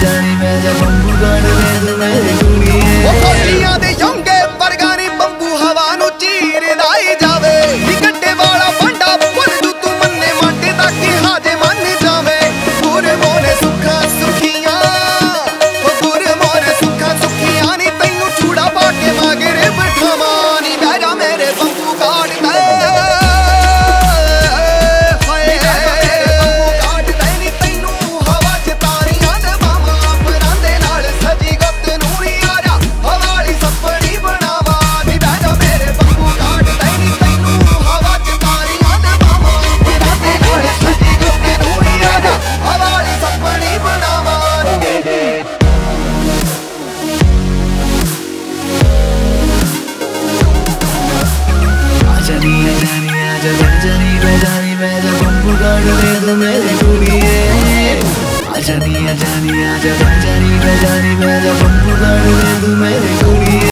जानी मैं जब बंबू काट दे तू मेरी कुड़िए ओ फौजियां दे यंगे वरगानी बंबू हवा नु चीरदा ही जावे गड्डे वाला बंडा पुल जू तू मन्ने माटे ताकि हाजे मन जावे पूरे मोने सुखा सुखियां ओ पूरे मोने सुखा सुखियां नी तैनू छुड़ा पाके मागरे बिठावा नी बह जा मेरे बंबू काट दे जानी मैं जब बंबू काट दे तू मेरी कुड़िए जानी मैं जानी मैं जब बंबू काट दे तू मेरी कुड़िए।